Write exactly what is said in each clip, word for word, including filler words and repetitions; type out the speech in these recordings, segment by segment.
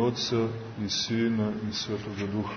Otca i Sina i Svetoga Duha.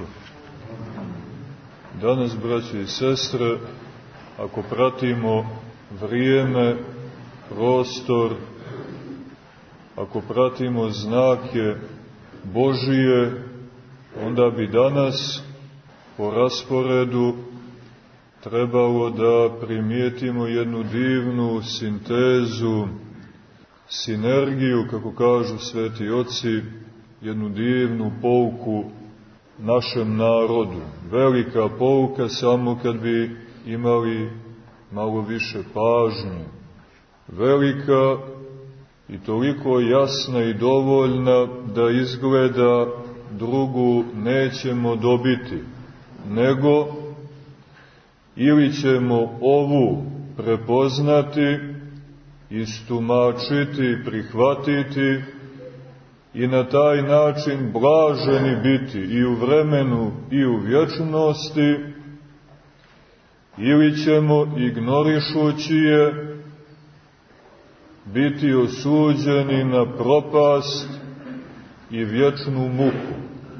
Danas, braće i sestre, ako pratimo vrijeme, prostor, ako pratimo znake Božije, onda bi danas po rasporedu trebalo da primijetimo jednu divnu sintezu, sinergiju, kako kažu sveti oci, jednu divnu pouku našem narodu. Velika pouka samo kad bi imali malo više pažnje. Velika i toliko jasna i dovoljna da izgleda drugu nećemo dobiti, nego ili ćemo ovu prepoznati, istumačiti, prihvatiti i na taj način blaženi biti i u vremenu i u vječnosti, ili ćemo, ignorišući je, biti osuđeni na propast i vječnu muku.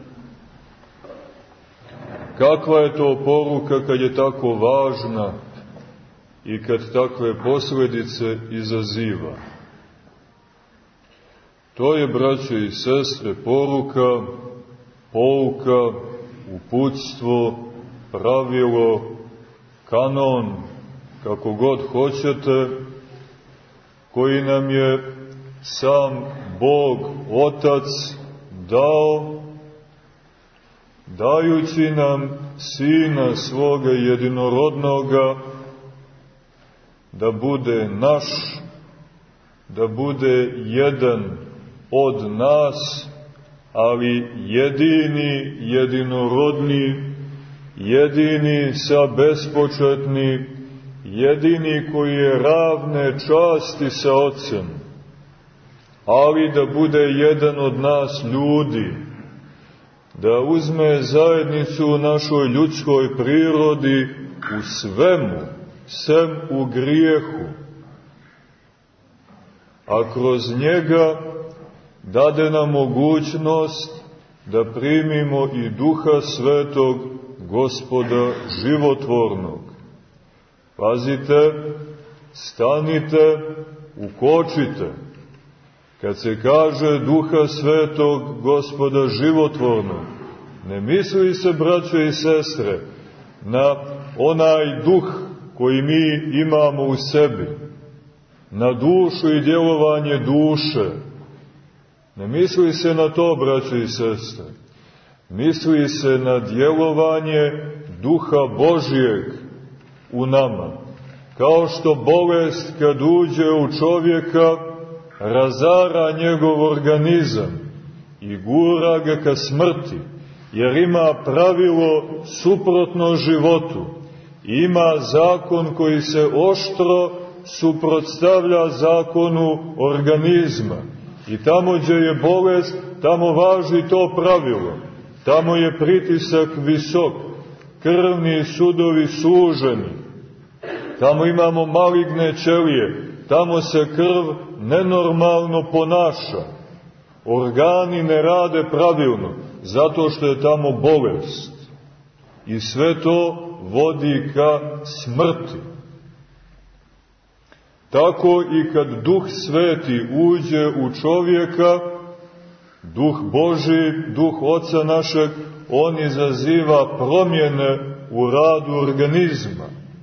Kakva je to poruka kad je tako važna i kad takve posljedice izaziva? To je, braće i sestre, poruka, pouka, uputstvo, pravilo, kanon, kako god hoćete, koji nam je sam Bog Otac dao, dajući nam Sina svoga jedinorodnoga, da bude naš, da bude jedan od nas, ali jedini, jedinorodni, jedini sa bespočetni, jedini koji je ravne časti sa Otcem, ali da bude jedan od nas ljudi, da uzme zajednicu u našoj ljudskoj prirodi u svemu, sem u grijehu, a kroz njega dade nam mogućnost da primimo i Duha Svetog, Gospoda životvornog. Pazite, stanite, ukočite. Kad se kaže Duha Svetog, Gospoda životvornog, ne misli se, braćo i sestre, na onaj duh koji mi imamo u sebi, na dušu i djelovanje duše. Ne misli se na to, braćo i sestre. Misli se na djelovanje Duha Božijeg u nama. Kao što bolest kad uđe u čovjeka razara njegov organizam i gura ga ka smrti, jer ima pravilo suprotno životu, ima zakon koji se oštro suprotstavlja zakonu organizma. I tamo gdje je bolest, tamo važi to pravilo. Tamo je pritisak visok, krvni sudovi suženi. Tamo imamo maligne ćelije, tamo se krv nenormalno ponaša. Organi ne rade pravilno, zato što je tamo bolest. I sve to vodi ka smrti. Tako i kad Duh Sveti uđe u čovjeka, Duh Božji, Duh Oca našeg, on izaziva promjene u radu organizma.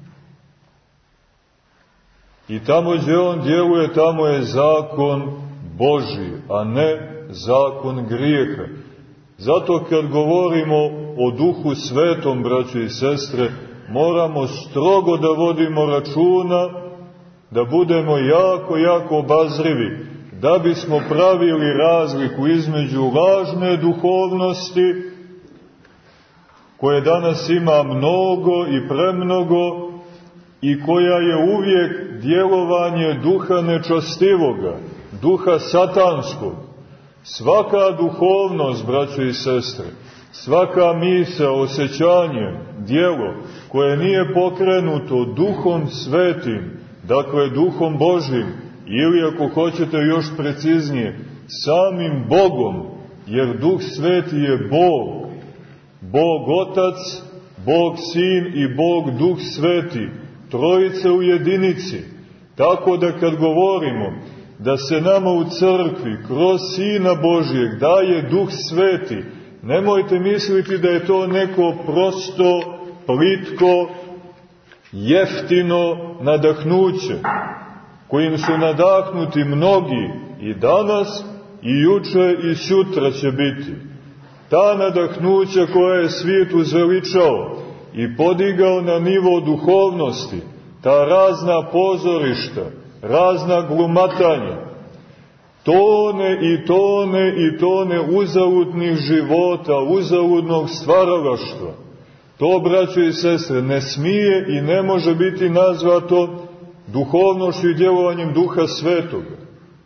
I tamo gdje on djeluje, tamo je zakon Božji, a ne zakon grijeha. Zato kad govorimo o Duhu Svetom, braćo i sestre, moramo strogo da vodimo računa, da budemo jako, jako obazrivi, da bismo pravili razliku između lažne duhovnosti, koje danas ima mnogo i premnogo, i koja je uvijek djelovanje duha nečastivoga, duha satanskog. Svaka duhovnost, braćo i sestre, svaka misao, osjećanje, djelo, koje nije pokrenuto Duhom Svetim, dakle Duhom Božjim, ili ako hoćete još preciznije, samim Bogom, jer Duh Sveti je Bog. Bog Otac, Bog Sin i Bog Duh Sveti, trojice u jedinici. Tako da kad govorimo da se nama u crkvi kroz Sina Božijeg daje Duh Sveti, nemojte misliti da je to neko prosto, plitko, jeftino nadahnuće, kojim su nadahnuti mnogi i danas, i juče, i sutra će biti. Ta nadahnuća koja je svijet uzveličao i podigao na nivo duhovnosti, ta razna pozorišta, razna glumatanja, tone i tone i tone uzaludnih života, uzaludnog stvaralaštva. To, braćo i sestre, ne smije i ne može biti nazvato duhovnošću i djelovanjem Duha Svetoga.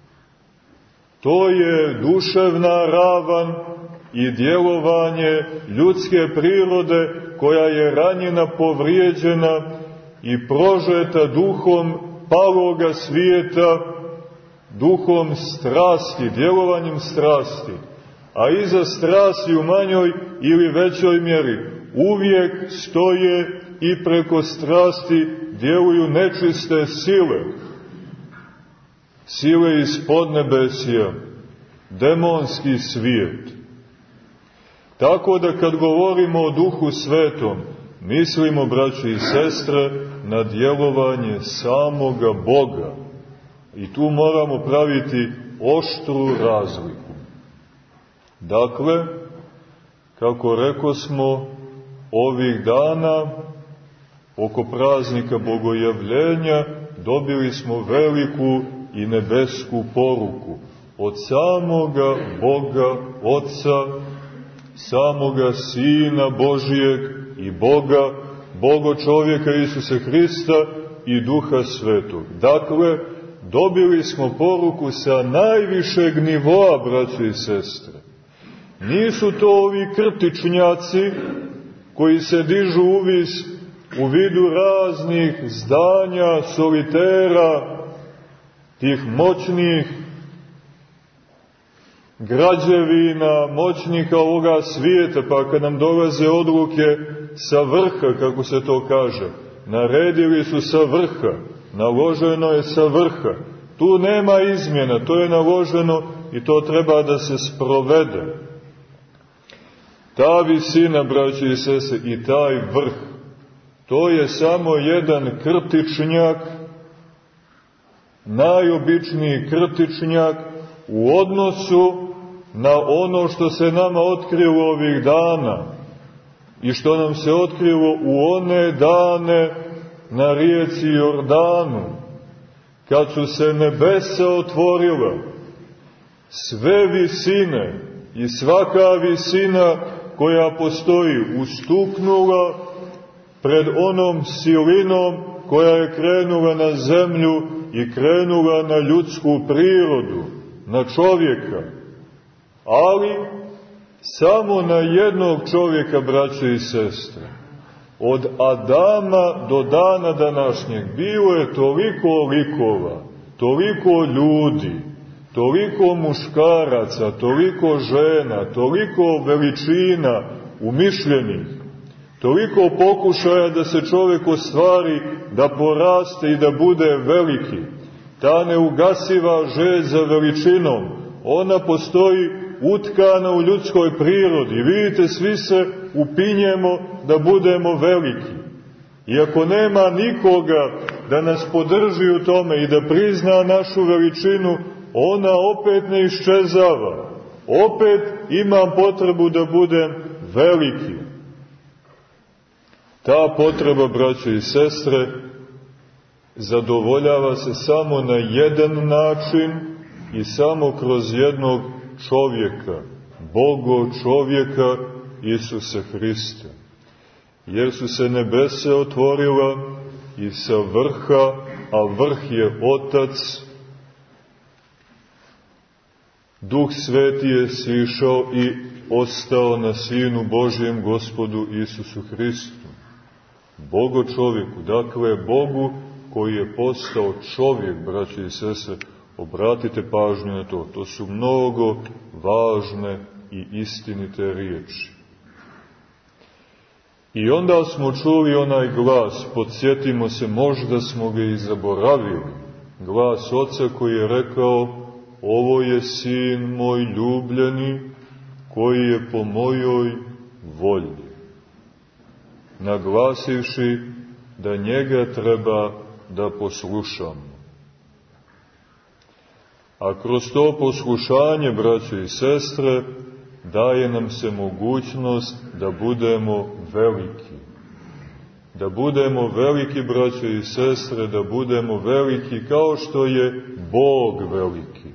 To je duševna ravan i djelovanje ljudske prirode koja je ranjena, povrijeđena i prožeta duhom paloga svijeta, duhom strasti, djelovanjem strasti. A iza strasti u manjoj ili većoj mjeri uvijek stoje i preko strasti djeluju nečiste sile. Sile iz podnebesja, demonski svijet. Tako da kad govorimo o Duhu Svetom, mislimo, braćo i sestre, na djelovanje samoga Boga. I tu moramo praviti oštru razliku. Dakle, kako rekosmo, ovih dana, oko praznika Bogojavljenja, dobili smo veliku i nebesku poruku od samoga Boga Otca, samoga Sina Božijeg i Boga, Boga čovjeka Isusa Hrista i Duha Svetog. Dakle, dobili smo poruku sa najvišeg nivoa, braćo i sestre. Nisu to ovi krtičnjaci koji se dižu uvis u vidu raznih zdanja, solitera, tih moćnih građevina, moćnika ovoga svijeta, pa kad nam dolaze odluke sa vrha, kako se to kaže, naredili su sa vrha, naloženo je sa vrha. Tu nema izmjena, to je naloženo i to treba da se sprovede. Ta visina, braći i sestre, i taj vrh, to je samo jedan krtičnjak, najobičniji krtičnjak u odnosu na ono što se nama otkrilo ovih dana i što nam se otkrilo u one dane na rijeci Jordanu, kad su se nebesa otvorila, sve visine i svaka visina koja postoji ustuknula pred onom silinom koja je krenula na zemlju i krenula na ljudsku prirodu, na čovjeka, ali samo na jednog čovjeka, braćo i sestre. Od Adama do dana današnjeg bilo je toliko likova, toliko ljudi, toliko muškaraca, toliko žena, toliko veličina umišljenih, toliko pokušaja da se čovjek ostvari, da poraste i da bude veliki. Ta neugasiva želja za veličinom, ona postoji utkana u ljudskoj prirodi. Vidite, svi se upinjemo da budemo veliki. I ako nema nikoga da nas podrži u tome i da prizna našu veličinu, ona opet ne iščezava. Opet imam potrebu da budem veliki. Ta potreba, braćo i sestre, zadovoljava se samo na jedan način i samo kroz jednog čovjeka, Bogo čovjeka Isusa Hrista. Jer su se nebese otvorila i sa vrha, a vrh je Otac, Duh Sveti je sišao i ostao na Sinu Božijem Gospodu Isusu Hristu. Bogo čovjeku, dakle Bogu koji je postao čovjek, braći i sestre, obratite pažnju na to. To su mnogo važne i istinite riječi. I onda smo čuli onaj glas, podsjetimo se, možda smo ga i zaboravili, glas Oca koji je rekao: ovo je sin moj ljubljeni, koji je po mojoj volji, naglasivši da njega treba da poslušamo. A kroz to poslušanje, braćo i sestre, daje nam se mogućnost da budemo veliki. Da budemo veliki, braćo i sestre, da budemo veliki kao što je Bog veliki.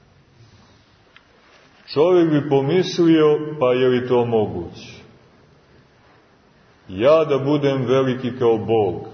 Čovjek bi pomislio, pa je li to moguće? Ja da budem veliki kao Bog.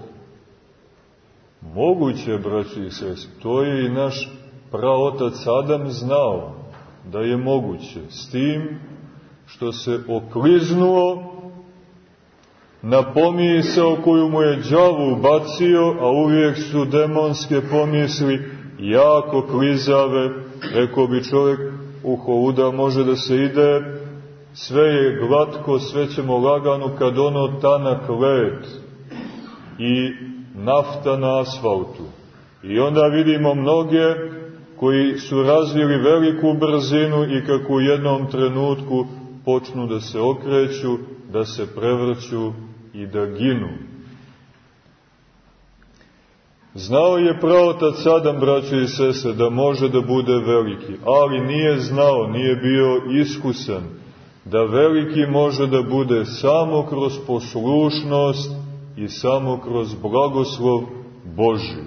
Moguće, braći i sestre, to je i naš praotac Adam znao da je moguće, s tim što se okliznuo na pomisao koju mu je đavo ubacio, a uvijek su demonske pomisli jako klizave. Rekao bi čovjek, uho, može da se ide, sve je glatko, sve ćemo lagano, kad ono tanak led i nafta na asfaltu. I onda vidimo mnoge koji su razvili veliku brzinu i kako u jednom trenutku počnu da se okreću, da se prevrću i da ginu. Znao je praotac Adam, braćo i sestre, da može da bude veliki, ali nije znao, nije bio iskusan da veliki može da bude samo kroz poslušnost i samo kroz blagoslov Božji.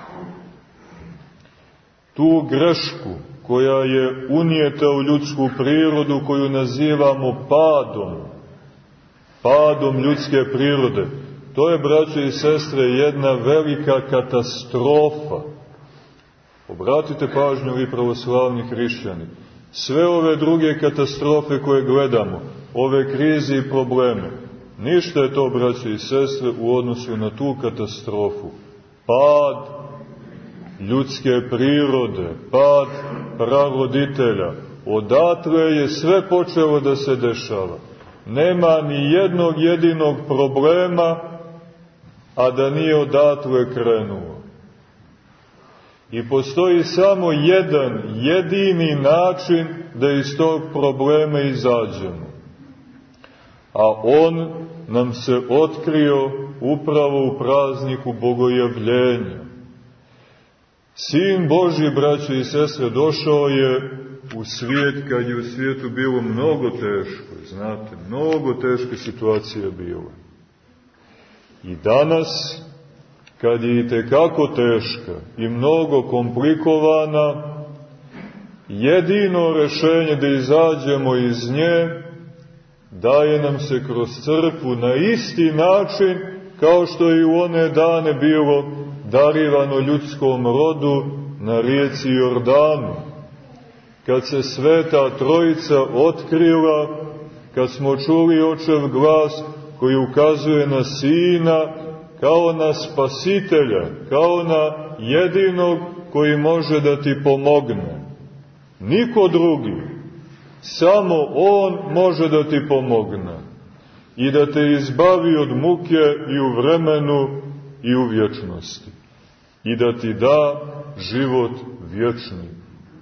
Tu grešku koja je unijeta u ljudsku prirodu, koju nazivamo padom, padom ljudske prirode, to je, braćo i sestre, jedna velika katastrofa. Obratite pažnju, vi pravoslavni hrišćani. Sve ove druge katastrofe koje gledamo, ove krize i probleme, ništa je to, braćo i sestre, u odnosu na tu katastrofu. Pad ljudske prirode, pad praroditelja. Odatle je sve počelo da se dešava. Nema ni jednog jedinog problema, a da nije odatle krenuo. I postoji samo jedan jedini način da iz tog problema izađemo. A on nam se otkrio upravo u prazniku Bogojavljenja. Sin Božji, braćo i sestre, došao je u svijet kad je u svijetu bilo mnogo teško, znate, mnogo teške situacije bilo. I danas, kad je itekako teška i mnogo komplikovana, jedino rešenje da izađemo iz nje daje nam se kroz crkvu na isti način kao što je u one dane bilo darivano ljudskom rodu na rijeci Jordanu. Kad se Sveta Trojica otkrila, kad smo čuli Očev glas koji ukazuje na Sina kao na Spasitelja, kao na jedinog koji može da ti pomogne. Niko drugi, samo On može da ti pomogne i da te izbavi od muke i u vremenu i u vječnosti i da ti da život vječni.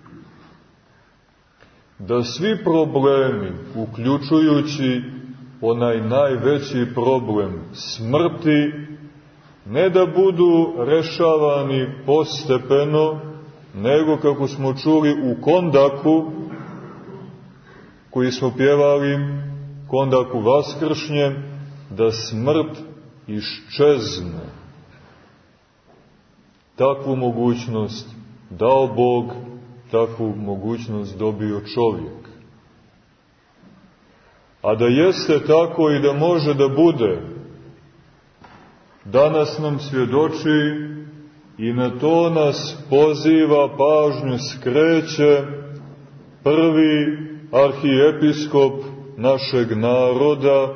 Da svi problemi, uključujući onaj najveći problem smrti, ne da budu rešavani postepeno, nego, kako smo čuli u Kondaku, koji smo pjevali, Kondaku vaskršnjem, da smrt iščezne. Takvu mogućnost dao Bog, takvu mogućnost dobio čovjek. A da jeste tako i da može da bude, danas nam svjedoči i na to nas poziva, pažnju skreće prvi arhijepiskop našeg naroda,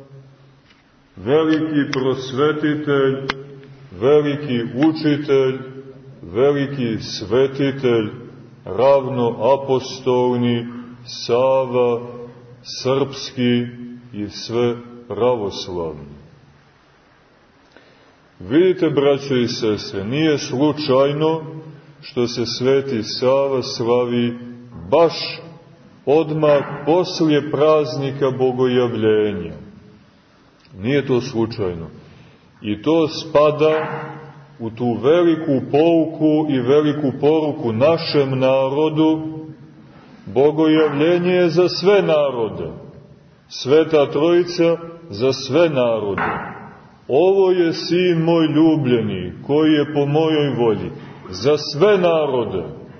veliki prosvetitelj, veliki učitelj, veliki svetitelj, ravno apostolni Sava srpski i sve pravoslavni. Vidite, braćo i sestre, nije slučajno što se Sveti Sava slavi baš odmah poslije praznika Bogojavljenja. Nije to slučajno. I to spada u tu veliku pouku i veliku poruku našem narodu. Bogojavljenje je za sve narode. Sveta Trojica za sve narode. Ovo je sin moj ljubljeni, koji je po mojoj volji. Za sve narode.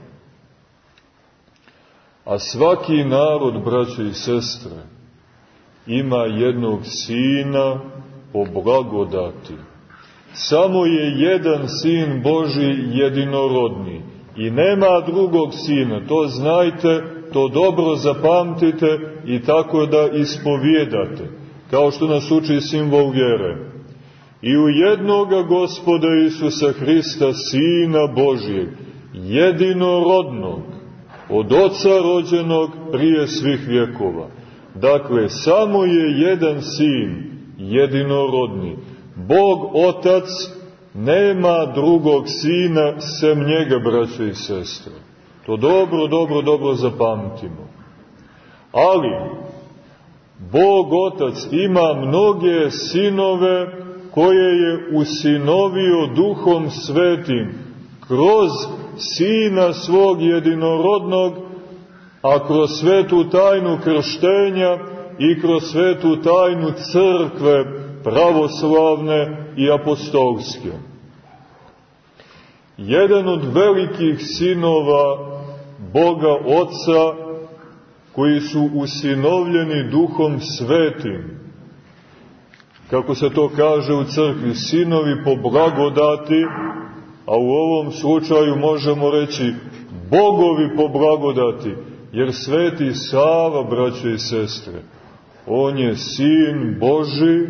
A svaki narod, braćo i sestre, ima jednog sina po blagodati. Samo je jedan sin Božji jedinorodni i nema drugog sina. To znajte, to dobro zapamtite i tako da ispovijedate, kao što nas uči simbol vjere. I u jednoga Gospoda Isusa Hrista, Sina Božjeg, jedinorodnog, od Oca rođenog prije svih vjekova. Dakle, samo je jedan sin, jedinorodni. Bog Otac nema drugog sina sem njega, braćo i sestre. To dobro, dobro, dobro zapamtimo. Ali, Bog Otac ima mnoge sinove koje je usinovio Duhom Svetim kroz Sina svog jedinorodnog, a kroz svetu tajnu krštenja i kroz svetu tajnu crkve pravoslavne i apostolske. Jedan od velikih sinova Boga Oca, koji su usinovljeni Duhom Svetim, kako se to kaže u crkvi, sinovi po blagodati, a u ovom slučaju možemo reći bogovi po blagodati, jer Sveti Sava, braćo i sestre, on je sin Božji,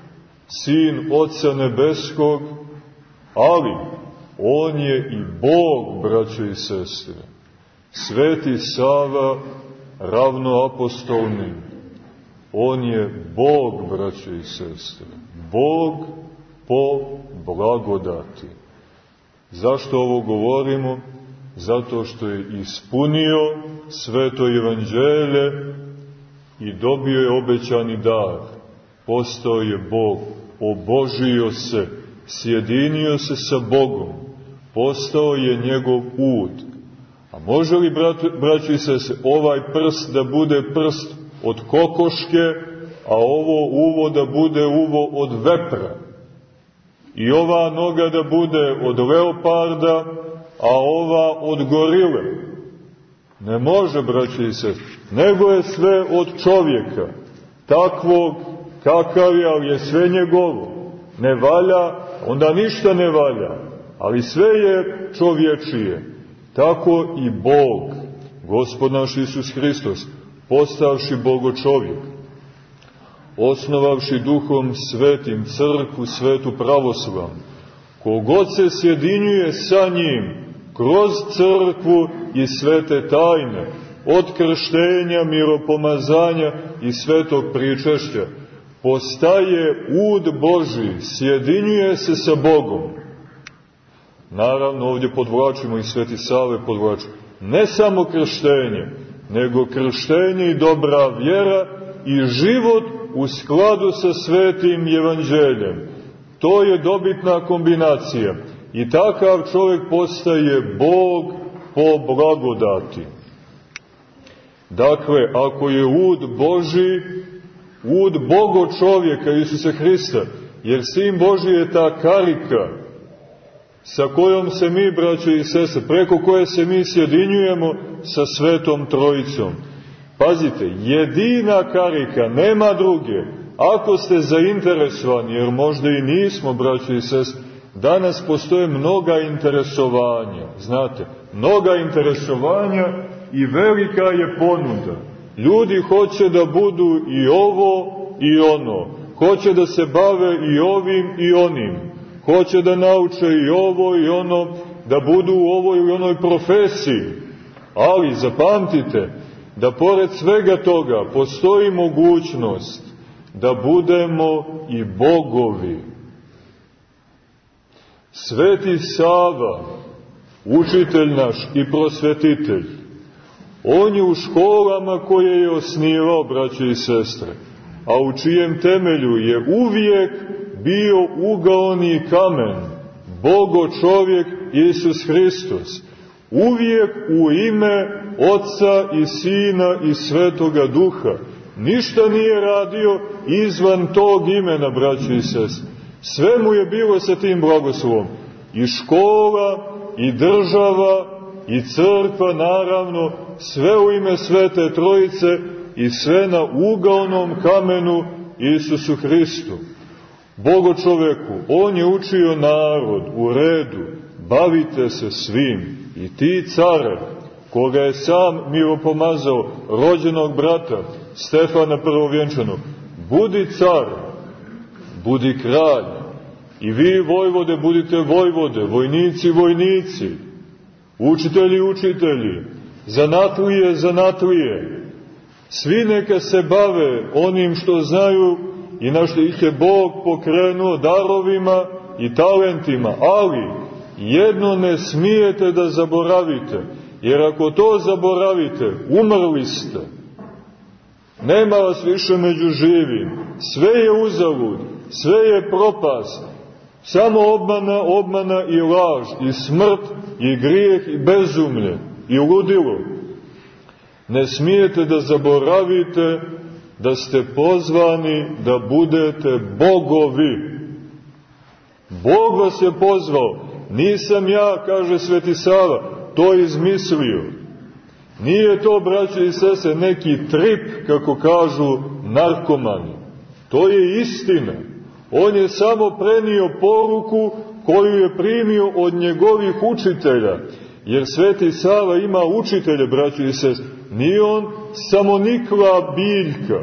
sin Oca Nebeskog, ali on je i Bog, braćo i sestre. Sveti Sava ravnoapostolni, on je Bog, braćo i sestre, Bog po blagodati. Zašto ovo govorimo? Zato što je ispunio sveto evanđelje i dobio je obećani dar. Postao je Bog, obožio se, sjedinio se sa Bogom, postao je njegov ud. A može li, braćo i sestre, ovaj prst da bude prst od kokoške, a ovo uvo da bude uvo od vepra? I ova noga da bude od leoparda, a ova od gorile? Ne može, braćo i sestre, nego je sve od čovjeka, takvog kakav je, ali je sve njegovo. Ne valja, onda ništa ne valja, ali sve je čovječije. Tako i Bog, Gospod naš Isus Hristos, postavši Bogo čovjek, osnovavši Duhom Svetim crkvu svetu pravoslavnu, kogod se sjedinjuje sa njim kroz crkvu i svete tajne, od krštenja, miropomazanja i svetog pričešća, postaje ud Božji, sjedinjuje se sa Bogom. Naravno, ovdje podvlačimo i Sveti Save podvlačimo. Ne samo krštenje, nego krštenje i dobra vjera i život u skladu sa svetim evanđeljem. To je dobitna kombinacija. I takav čovjek postaje Bog po blagodati. Dakle, ako je ud Božji, ud Bogo čovjeka Isusa Hrista, jer Sin Božji je ta karika sa kojom se mi, braćo i sestre, preko koje se mi sjedinjujemo sa Svetom Trojicom. Pazite, jedina karika, nema druge. Ako ste zainteresovani, jer možda i nismo, braćo i sestre, danas postoje mnoga interesovanja, znate, mnoga interesovanja i velika je ponuda. Ljudi hoće da budu i ovo i ono, hoće da se bave i ovim i onim, hoće da nauče i ovo i ono, da budu u ovoj i onoj profesiji. Ali zapamtite, da pored svega toga postoji mogućnost da budemo i bogovi. Sveti Sava, učitelj naš i prosvetitelj, on je u školama koje je osnivao, braćo i sestre, a u čijem temelju je uvijek bio ugaoni kamen, Bogo čovjek Isus Hristos, uvijek u ime Oca i Sina i Svetoga Duha. Ništa nije radio izvan tog imena, braćo i sestre. Sve mu je bilo sa tim blagoslovom. I škola, i država, i crkva, naravno, sve u ime Svete Trojice i sve na ugaonom kamenu Isusu Hristu. Bogo čoveku, on je učio narod u redu, bavite se svim. I ti, care, koga je sam miropomazao, rođenog brata Stefana Prvovjenčanog, budi car, budi kralj. I vi, vojvode, budite vojvode, vojnici, vojnici, učitelji, učitelji, zanatlije, zanatlije. Svi neka se bave onim što znaju i na što ih je Bog pokrenuo darovima i talentima, ali jedno ne smijete da zaboravite, jer ako to zaboravite, umrli ste. Nema vas više među živim, sve je uzalud, sve je propast, samo obmana, obmana i laž, i smrt, i grijeh, i bezumlje, i ludilo. Ne smijete da zaboravite da ste pozvani da budete bogovi. Bog vas je pozvao, nisam ja, kaže Sveti Sava, to izmislio. Nije to, braćo i sestre, neki trip, kako kažu narkomani. To je istina. On je samo prenio poruku koju je primio od njegovih učitelja. Jer Sveti Sava ima učitelje, braćo i sestre. Nije on samonikla biljka.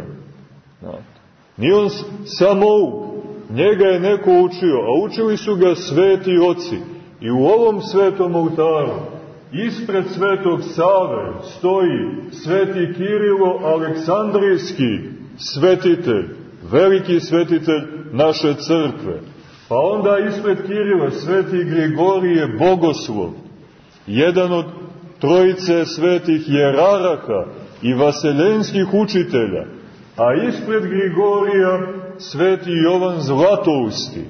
Nije on samouk. Njega je neko učio, a učili su ga sveti oci. I u ovom svetom oltaru, ispred Svetog Save, stoji sveti Kirilo Aleksandrijski svetitelj, veliki svetitelj naše crkve. Pa onda ispred Kirila sveti Grigorije Bogoslov, jedan od trojice svetih jeraraha i vaseljenskih učitelja, a ispred Grigorija sveti Jovan Zlatousti.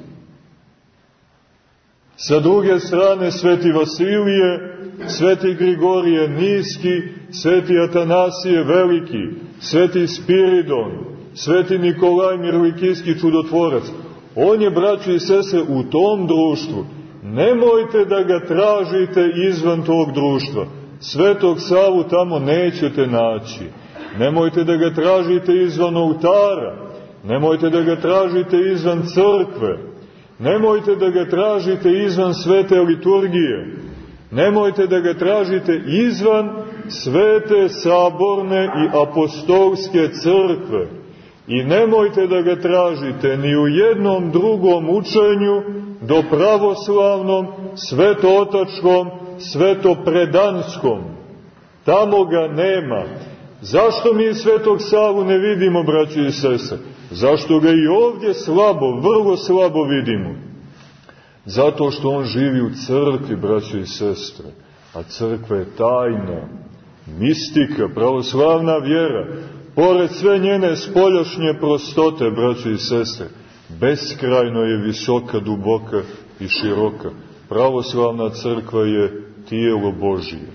Sa druge strane sveti Vasilije, sveti Grigorije Niski, sveti Atanasije Veliki, sveti Spiridon, sveti Nikolaj Mirlikijski čudotvorac. On je, braćo i sestre, u tom društvu. Nemojte da ga tražite izvan tog društva. Svetog Savu tamo nećete naći. Nemojte da ga tražite izvan oltara. Nemojte da ga tražite izvan crkve. Nemojte da ga tražite izvan svete liturgije. Nemojte da ga tražite izvan svete saborne i apostolske crkve. I nemojte da ga tražite ni u jednom drugom učenju do pravoslavnom, svetootačkom, svetopredanskom. Tamo ga nema. Zašto mi Svetog Savu ne vidimo, braćo i sestre? Zašto ga i ovdje slabo, vrlo slabo vidimo? Zato što on živi u crkvi, braćo i sestre. A crkva je tajna, mistika, pravoslavna vjera. Pored sve njene spoljašnje prostote, braćo i sestre, beskrajno je visoka, duboka i široka. Pravoslavna crkva je tijelo Božije.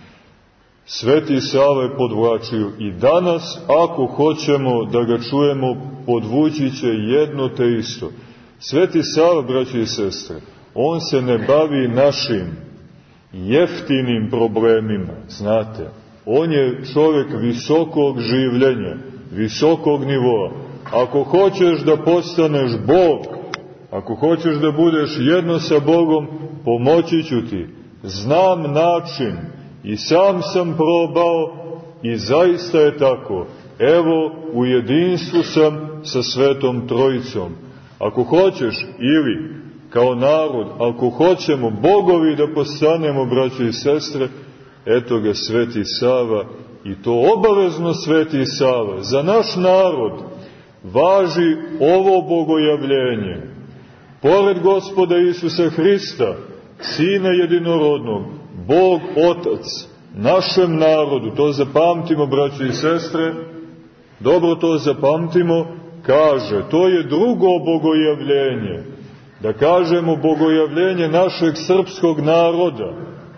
Sveti Sava je podvlačio i danas, ako hoćemo da ga čujemo, podvući će jedno te isto. Sveti Sava, braći i sestre, on se ne bavi našim jeftinim problemima, znate. On je čovjek visokog življenja, visokog nivoa. Ako hoćeš da postaneš Bog, ako hoćeš da budeš jedno sa Bogom, pomoći ću ti. Znam način i sam sam probao i zaista je tako. Evo, u jedinstvu sam sa Svetom Trojicom. Ako hoćeš, ili kao narod, ako hoćemo bogovi da postanemo, braći i sestre, Eto ga Sveti Sava, i to obavezno Sveti Sava. Za naš narod važi ovo bogojavljenje. Pored Gospoda Isusa Hrista, Sina jedinorodnog, Bog Otac, našem narodu, to zapamtimo, braćo i sestre, dobro to zapamtimo, kaže, to je drugo bogojavljenje, da kažemo bogojavljenje našeg srpskog naroda.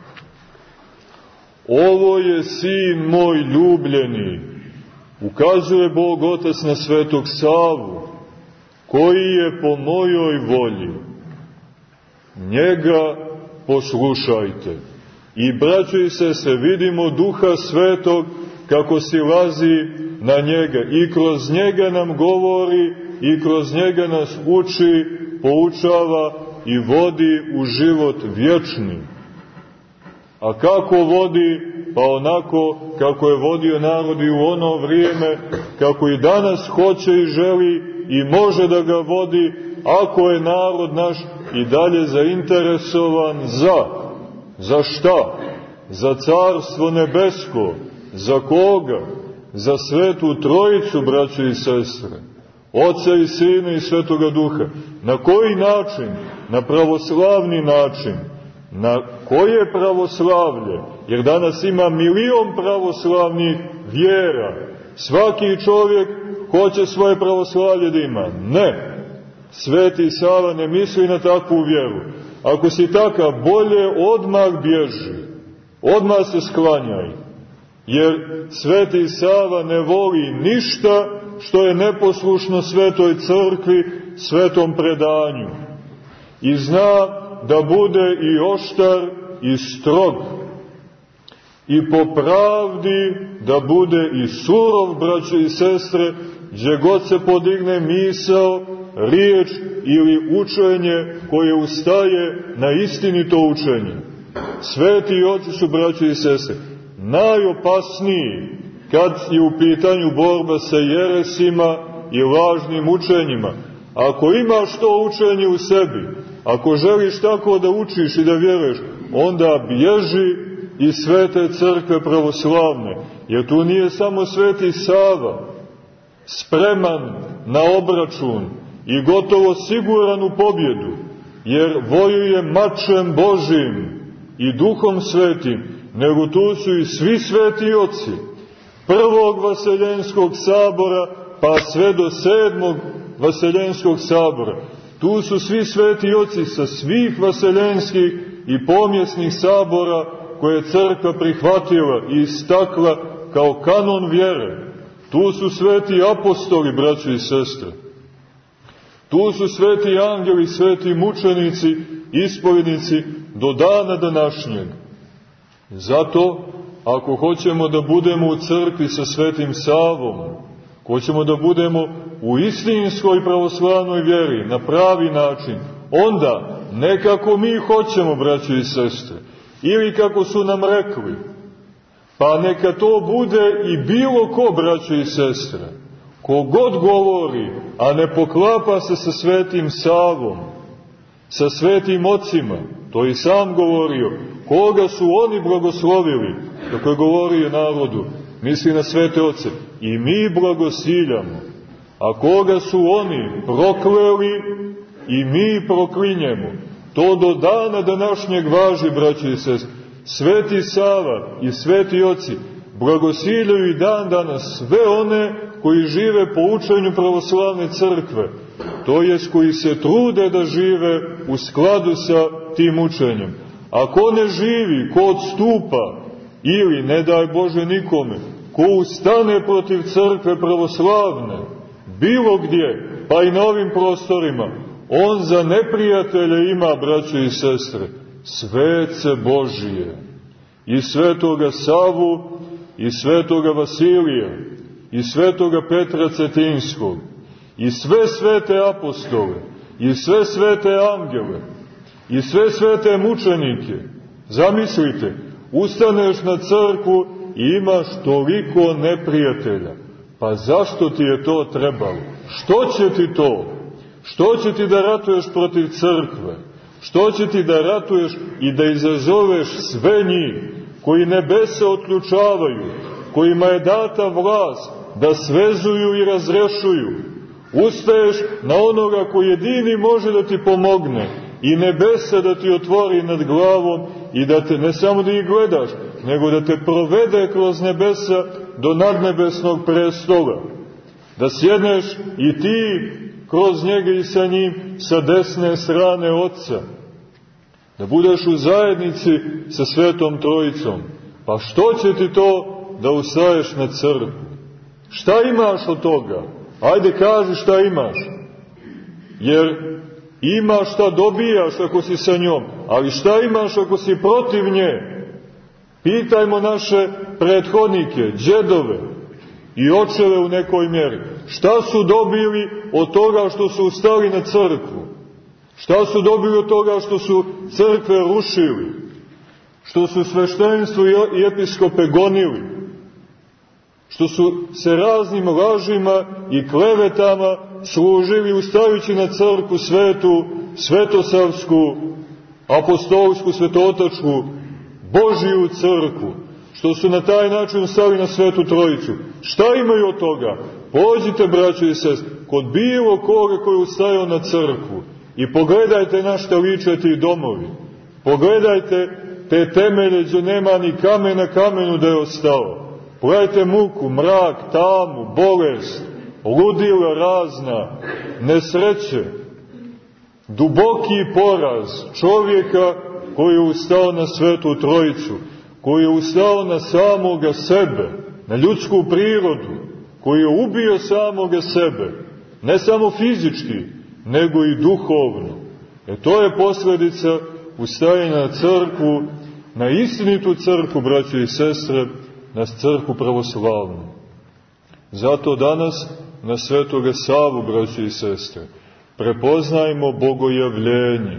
Ovo je Sin moj ljubljeni, ukazuje Bog Otac na Svetog Savu, koji je po mojoj volji. Njega poslušajte. I, braćo i sestre, vidimo Duha Svetog kako silazi na njega i kroz njega nam govori i kroz njega nas uči, poučava i vodi u život vječni. A kako vodi? Pa onako kako je vodio narod i u ono vrijeme, kako i danas hoće i želi i može da ga vodi, ako je narod naš i dalje zainteresovan za, za šta? Za Carstvo nebesko. Za koga? Za Svetu Trojicu, braćo i sestre, Oca i Sina i Svetoga Duha. Na koji način? Na pravoslavni način. Na koje pravoslavlje? Jer danas ima milion pravoslavnih vjera. Svaki čovjek hoće svoje pravoslavlje da ima. Ne. Sveti Sava ne misli na takvu vjeru. Ako si takav, bolje odmah bježi. Odmah se sklanjaj. Jer Sveti Sava ne voli ništa što je neposlušno Svetoj Crkvi, svetom predanju. I zna da bude i oštar i strog. I po pravdi da bude i surov, braćo i sestre, gdje god se podigne misao, riječ ili učenje koje ustaje na istinito učenje. Sveti oci su, braćo i sestre, najopasniji kad je u pitanju borba sa jeresima i lažnim učenjima. Ako imaš to učenje u sebi, ako želiš tako da učiš i da vjeruješ, onda bježi iz Svete Crkve pravoslavne, jer tu nije samo Sveti Sava spreman na obračun i gotovo siguran u pobjedu, jer vojuje mačem Božim i Duhom Svetim, nego tu su i svi sveti oci prvog Vaseljenskog sabora pa sve do sedmog Vaseljenskog sabora. Tu su svi sveti oci sa svih vaseljenskih i pomjesnih sabora koje je crkva prihvatila i istakla kao kanon vjere. Tu su sveti apostoli, braćo i sestre. Tu su sveti angeli, sveti mučenici, ispovjednici do dana današnjeg. Zato, ako hoćemo da budemo u crkvi sa Svetim Savom, hoćemo da budemo u istinskoj pravoslavnoj vjeri, na pravi način, onda ne kako mi hoćemo, braćo i sestre, ili kako su nam rekli, pa neka to bude i bilo ko, braćo i sestre, kogod govori, a ne poklapa se sa Svetim Savom, sa svetim ocima, to i sam govorio, koga su oni blagoslovili, kako je govorio narodu, misli na svete oce, i mi blagosiljamo, a koga su oni prokleli, i mi proklinjemo. To do dana današnjeg važi, braći i sestre. Sveti Sava i sveti oci blagosiljaju i dan danas sve one koji žive po učenju pravoslavne crkve, to jest koji se trude da žive u skladu sa tim učenjem. A ko ne živi, ko odstupa, ili, ne daj Bože nikome, ko ustane protiv crkve pravoslavne, bilo gdje, pa i na ovim prostorima, on za neprijatelje ima, braćo i sestre, svece Božije, i svetoga Savu, i svetoga Vasilija, i svetoga Petra Cetinskog, i sve svete apostole, i sve svete angele, i sve svete mučenike. Zamislite, ustaneš na crkvu i imaš toliko neprijatelja. Pa zašto ti je to trebalo? Što će ti to? Što će ti da ratuješ protiv crkve? Što će ti da ratuješ i da izazoveš sve njih koji nebesa otključavaju, kojima je data vlast da svezuju i razrešuju. Ustaješ na onoga koji jedini može da ti pomogne i nebesa da ti otvori nad glavom i da te, ne samo da ih gledaš, nego da te provede kroz nebesa do nadnebesnog prestola. Da sjedneš i ti kroz njega i sa njim sa desne strane Otca. Da budeš u zajednici sa Svetom Trojicom. Pa što će ti to da ustaješ na crkvu? Šta imaš od toga? Ajde kaži šta imaš. Jer imaš šta dobijaš ako si sa njom, ali šta imaš ako si protiv nje? Pitajmo naše prethodnike, džedove i očeve u nekoj mjeri. Šta su dobili od toga što su ustali na crkvu? Šta su dobili od toga što su crkve rušili? Što su sveštenstvo i episkope gonili? Što su se raznim lažima i klevetama služili ustajući na crkvu svetu, svetosavsku, apostolsku, svetootačku, Božiju crkvu, što su na taj način stali na Svetu Trojicu. Šta imaju od toga? Pođite, braćo i sestre, kod bilo koga koji je ustajao na crkvu i pogledajte na šta liče ti domovi. Pogledajte te temelje gdje nema ni kamen na kamenu da je ostao. Pogledajte muku, mrak, tamu, bolest, ludila razna, nesreće, duboki poraz čovjeka koji je ustao na Svetu Trojicu, koji je ustao na samoga sebe, na ljudsku prirodu, koji je ubio samoga sebe, ne samo fizički, nego i duhovno. E to je posljedica ustajanja na crkvu, na istinitu crkvu, braćo i sestre, na crkvu pravoslavnu. Zato danas na Svetoga Savu, braćo i sestre, prepoznajmo bogojavljenje.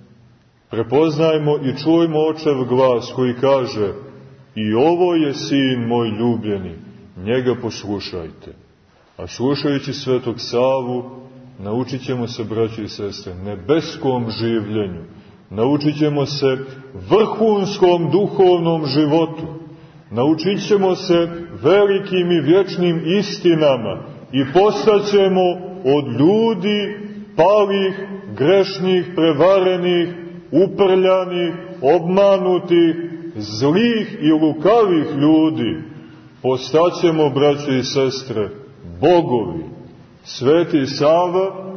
Prepoznajmo i čujmo Očev glas koji kaže: i ovo je sin moj ljubljeni, njega poslušajte. A slušajući Svetog Savu, naučit ćemo se, braćo i sestre, nebeskom življenju, naučit ćemo se vrhunskom duhovnom životu, naučit ćemo se velikim i vječnim istinama i postaćemo od ljudi palih, grešnih, prevarenih, uprljanih, obmanutih, zlih i lukavih ljudi. Postaćemo, braćo i sestre, bogovi. Sveti Sava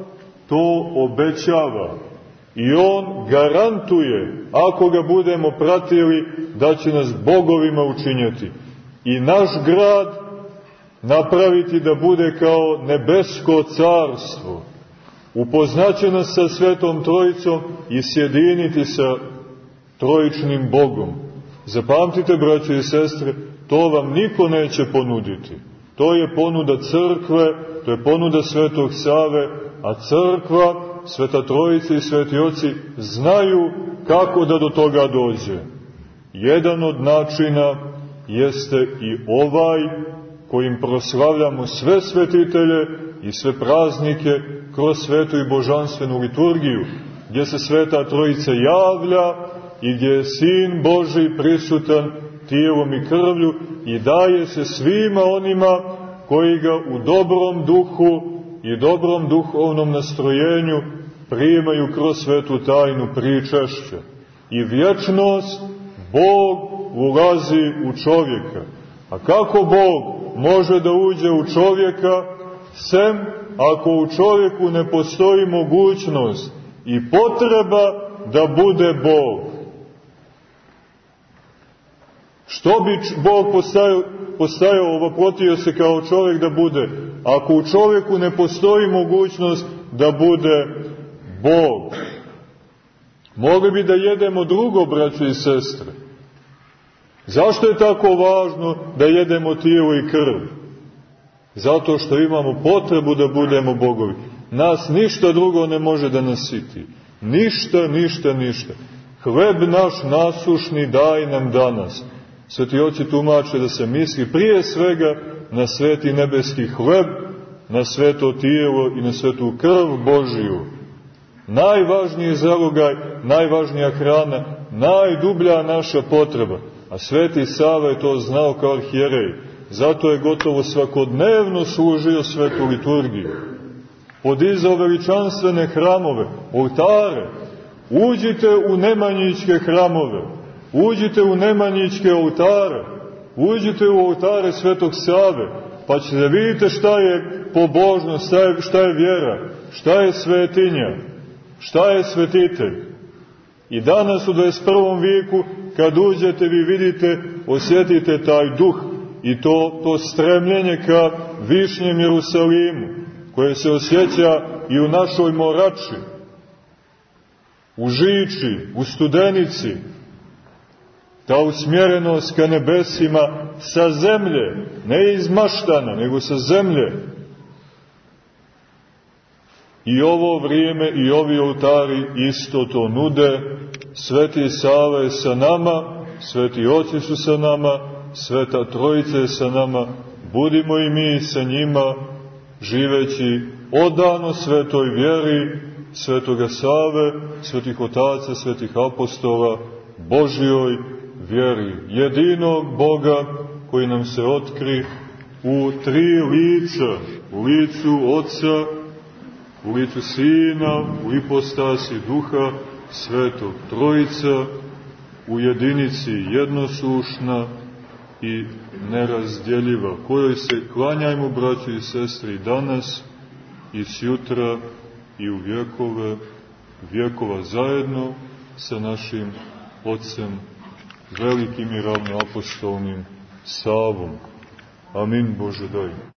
to obećava i on garantuje, ako ga budemo pratili, da će nas bogovima učinjeti i naš grad napraviti da bude kao nebesko carstvo. Upoznaće nas sa Svetom Trojicom i sjediniti sa trojičnim Bogom. Zapamtite, braće i sestre, to vam niko neće ponuditi. To je ponuda crkve, to je ponuda Svetog Save, a crkva, Sveta Trojica i Sveti Oci znaju kako da do toga dođe. Jedan od načina jeste i ovaj kojim proslavljamo sve svetitelje i sve praznike kroz svetu i božanstvenu liturgiju, gdje se Sveta Trojica javlja i gdje je Sin Božji prisutan tijelom i krvlju i daje se svima onima koji ga u dobrom duhu i dobrom duhovnom nastrojenju primaju kroz svetu tajnu pričašća. I vječnost Bog ulazi u čovjeka. A kako Bog može da uđe u čovjeka, sem ako u čovjeku ne postoji mogućnost i potreba da bude Bog? Što bi Bog postajao, postajao ovoprotio se kao čovjek da bude, ako u čovjeku ne postoji mogućnost da bude Bog? Mogli bi da jedemo drugo, braćo i sestre. Zašto je tako važno da jedemo tijelo i krv? Zato što imamo potrebu da budemo bogovi. Nas ništa drugo ne može da nasiti. Ništa, ništa, ništa. Hleb naš nasušni daj nam danas. Sveti oci tumače da se misli prije svega na sveti nebeski hleb, na sveto tijelo i na svetu krv Božiju. Najvažniji zalogaj, najvažnija hrana, najdublja naša potreba. A Sveti Sava je to znao kao arhijerej. Zato je gotovo svakodnevno služio svetu liturgiju. Podizao veličanstvene hramove, oltare. Uđite u Nemanjićke hramove, uđite u Nemanjićke oltare, uđite u oltare Svetog Save, pa ćete vidite šta je pobožnost, šta je, šta je vjera, šta je svetinja, šta je svetitelj. I danas u dvadeset prvom vijeku, kad uđete, vi vidite, osjetite taj duh i to, to stremljenje ka višnjem Jerusalimu, koje se osjeća i u našoj Morači, u Žiči, u Studenici, ta usmjerenost ka nebesima sa zemlje, ne iz maštana, nego sa zemlje. I ovo vrijeme i ovi oltari isto to nude. Sveti Sava je sa nama, sveti oci su sa nama, Sveta Trojica je sa nama, budimo i mi sa njima, živeći odano svetoj vjeri Svetoga Save, svetih otaca, svetih apostola, Božjoj vjeri, jedinog Boga koji nam se otkri u tri lica, u licu Otca, u licu Sina, u ipostasi Duha Svetog, Trojica u jedinici jednosušna i nerazdjeljiva, kojoj se klanjajmo, braći i sestri, danas i sjutra i u vjekove vjekova zajedno sa našim Otcem, velikim i ravnoapostolnim Savom. Amin, Bože daj.